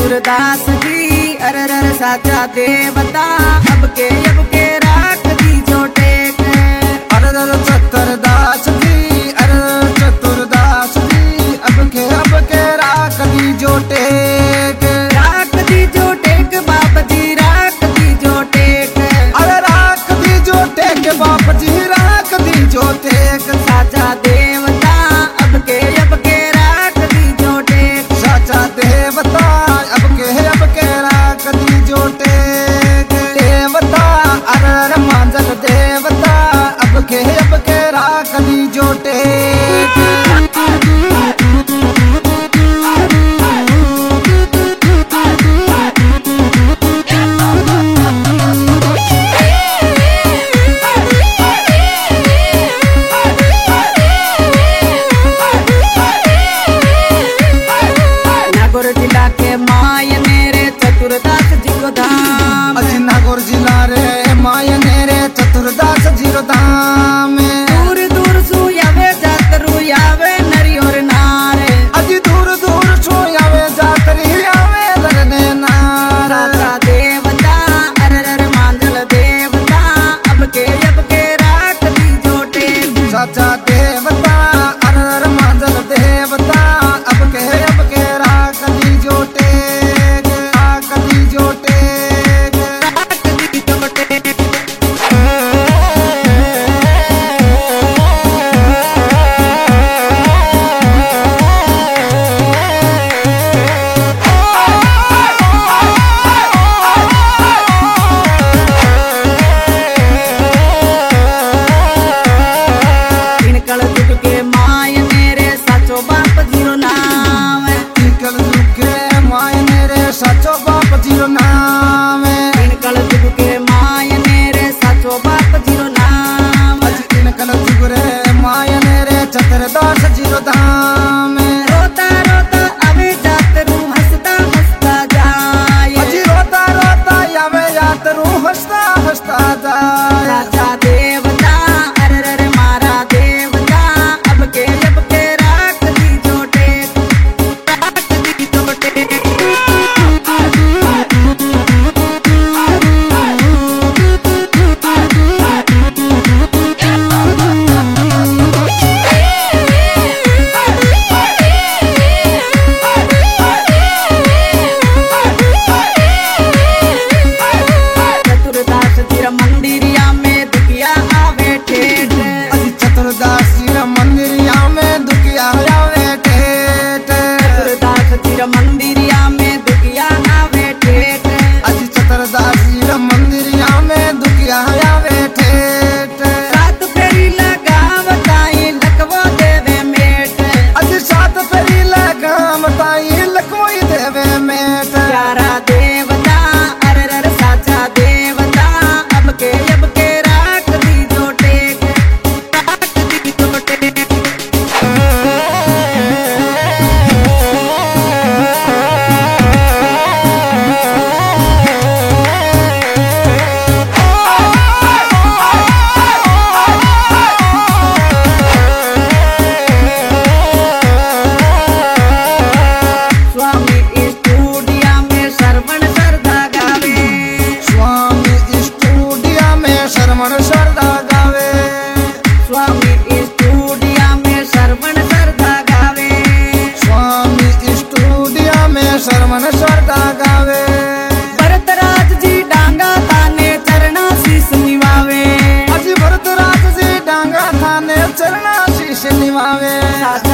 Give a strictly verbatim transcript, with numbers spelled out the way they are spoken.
चतुरदास जी अरे अरे साचा देवता अब के अब के राख दी जोटे अरे अरे चतुरदास जी अरे चतुरदास जी अब के अब के राख दी जोटे राख दी जोटे बाप जी राख दी जोटे अरे राख दी जोटे के बाप जी राख दी जोटे साचा देवता अब के अब के राख दी जोटे साचा देवता अब के अब के राख दी जोटे देवता अरे मांजल देवता अब के अब के राख दी जोटे नागौर जिला के माय मेरे चतुरदास जी को धाम अजी नागौर जिला रे मायने रे चतुरदास जी रो धाम दूर दूर सुयावे जातरू यावे नरी और नारे अजी दूर दूर छुयावे जातरी आवे लरने नार साचा देवता अरे अरे मांझल देवता अब के अब के राख दी जोटे साचा देवता अरर मांजल देवता अब के अब के राख दी जोटे राख दी जोटे राख दी जोटे इनकल दुख के माय मेरे साचो बाप जीरो नाम निकल दुखे मायने रे सचो बाप जी रो नाम इनकल दुख के माय मेरे साचो बाप जीरो नाम अजी निकल दुगरे मायने रे चतुरदास जी रो धाम रोता रोता अबे जातरू हंसता हंसता जाए अजी रोता रोता यावे यातरू हंसता हंसता जाए साचा देवता अरे अरे मारा देवता अब के अब के राख दी जोटे राख दी जोटे चतुरदास जी रा मंदिरिया में दुखिया आवे ठेठ अजी चतुरदास जी रा मंदिरिया में दुखिया आवे ठेठ चतुरदास जी रा मंदिरिया में दुखिया आवे ठेठ अजी चतुरदास जी रा मंदिरिया में दुखिया आवे ठेठ सात फेरी लगावताई लखवो देवे मेट अजी सात फेरी लगाम ताई लखोई देवे मेट प्यारा देवता अरे अरे साचा देवता अब के अब के राख दी जोटे राख दी जोटे स्वामी स्टूडियो में श्रवण श्रद्धा गावे स्वामी स्टूडियो में श्रवण श्रद्धा गावे स्वामी स्टूडियो में श्रवण श्रद्धा गावे स्वामी स्टूडियो में श्रवण श्रद्धा गावे भरतराज जी डांगा ताने चरणा शीस निवावे अजी भरतराज जी डांगा थाने चरणा शीश निभावे